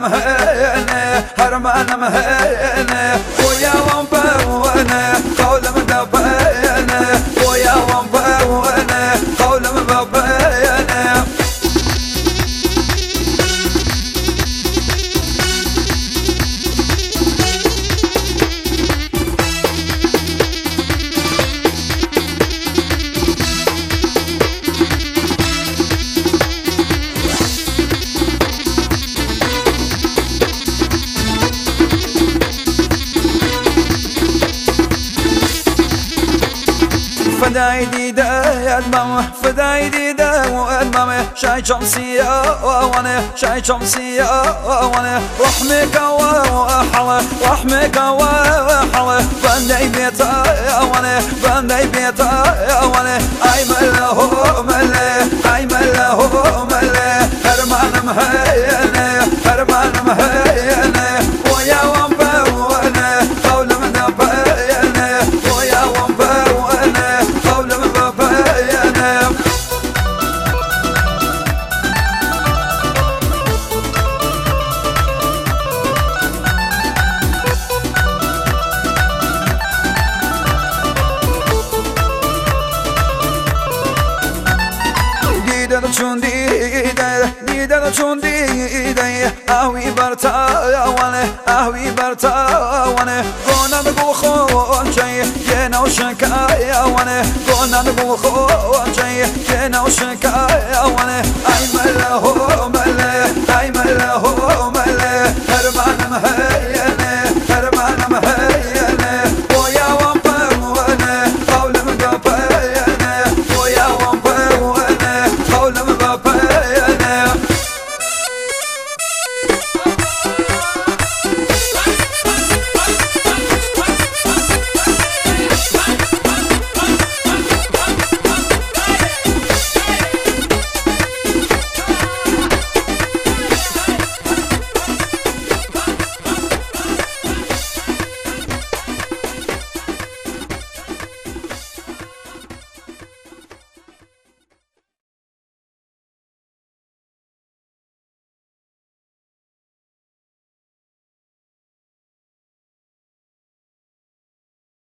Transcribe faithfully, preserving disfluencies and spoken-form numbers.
هرمانم هنه هرمانم هنه ويا وانبونه قولم دبينه ويا وانبونه قولم ببينه فداي ديدا الماما فداي ديدا الماما شاي شمسية وانا شاي شمسية وانا رحمك وحلا رحمك وحلا بندي بيتا وانا بندي بيتا وانا اي مله مله اي مله مله هرمان مهينه هرمان مهينه ويا وانبونه قول من بينه ويا وانبونه قول من بينه دیدن چون دیده دیدن چون دیده آوی برتاوانه آوی برتاوانه گونن گو خونچه یه نوشکایوانه گونن گو خونچه یه نوشکایوانه ای مله مله ای مله مله